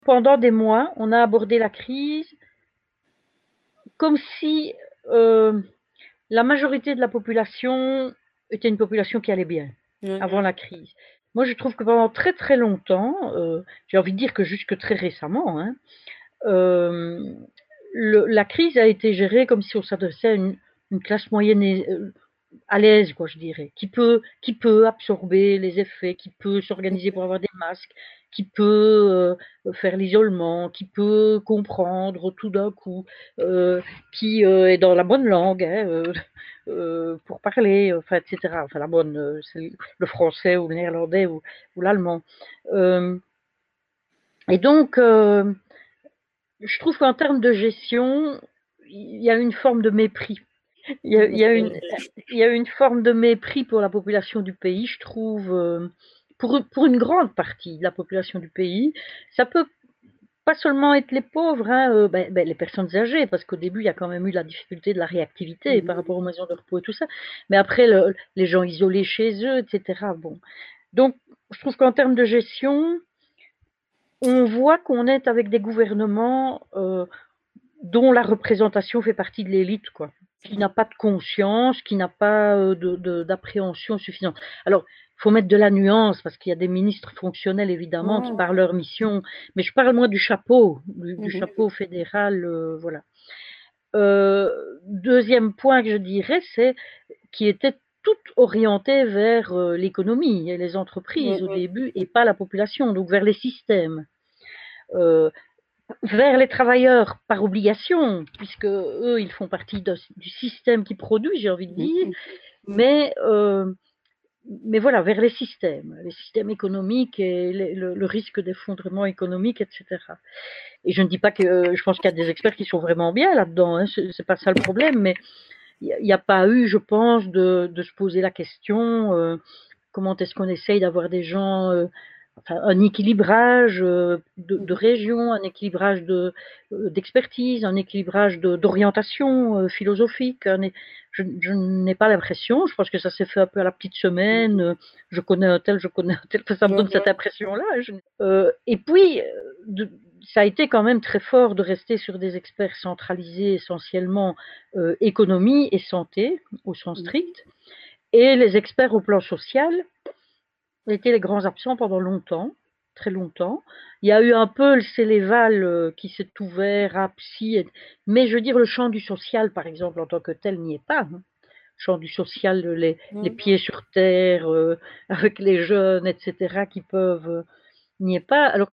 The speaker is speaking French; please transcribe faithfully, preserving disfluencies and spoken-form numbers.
Pendant des mois, on a abordé la crise comme si, heu, la majorité de la population était une population qui allait bien, Ouais, avant ouais. la crise. Moi, je trouve que pendant très, très longtemps, heu, j'ai envie de dire que jusque très récemment, hein, hem, le la crise a été gérée comme si on s'adressait à une une classe moyenne et heu, à l'aise quoi, je dirais, qui peut qui peut absorber les effets, qui peut Mmh s'organiser mh. pour avoir des masques, qui peut, heu, faire l'isolement, qui peut comprendre tout d'un coup, heu, qui, heu, est dans la bonne langue, hein, heu heu, pour parler, enfin et cetera. Enfin la bonne, heu, c'est le français ou le néerlandais ou ou l'allemand. Hem et donc heu, je trouve qu'en termes de gestion, il y a une forme de mépris. Il y a il y a une il y a une forme de mépris pour la population du pays, je trouve, heu, pour une pour une grande partie de la population du pays. Ça peut pas seulement être les pauvres, hein, heu, beh beh, les personnes âgées, parce qu'au début, il y a quand même eu la difficulté de la Mmh réactivité par mh, rapport aux mmh. maisons de repos et tout ça. Mais après le les gens isolés chez eux et cetera, bon. Donc je trouve qu'en termes de gestion on voit qu'on est avec des gouvernements, heu, dont la représentation fait partie de l'élite, quoi. Qui n'a pas de conscience, qui n'a pas, heu, de de d'appréhension suffisante. Alors, il faut mettre de la nuance parce qu'il y a des ministres fonctionnels évidemment qui Ouais. par leur mission, mais je parle moi du chapeau, du Mmh du mh. chapeau fédéral, heu, voilà. Heu, deuxième point que je dirais, c'est qui était tout orienté vers, heu, l'économie et les Ouais, entreprises au ouais. début et pas la population, donc vers les systèmes. Heu, vers les travailleurs par obligation, puisqu'eux, ils font partie de du système qui produit, j'ai envie de Mmh dire, mh. mais heu, mais voilà, vers les systèmes, les systèmes économiques et les le le risque d'effondrement économique et cetera. Et je ne dis pas que je pense qu'il y a des experts qui sont vraiment bien là-dedans, hein, c'est c'est pas ça le problème, mais il y a il y a pas eu, je pense, de de se poser la question, heu, comment est-ce qu'on essaye d'avoir des gens, heu, enfin un équilibrage, heu, de Mmh de mh. région, un équilibrage de, heu, d'expertise, un équilibrage de d'orientation, heu, philosophique, un é je je n'ai pas l'impression, je pense que ça s'est fait un peu à la petite semaine, heu, je connais un tel, je connais un tel, enfin ça me Ouais, donne ouais. cette impression-là, hein, je heu et puis, heu, de ça a été quand même très fort de rester sur des experts centralisés essentiellement, heu, économie et santé, au sens Mmh mh. strict et les experts au plan social ont été les grands absents pendant longtemps, très longtemps. Il y a eu un peu le Céléval, heu, qui s'est ouvert à psy et mais je veux dire le champ du social, par exemple, en tant que tel n'y est pas, hein. Le champ du social, les les Ouais. pieds sur terre, heu, avec les jeunes et cetera qui peuvent, heu, n'y est pas. Alors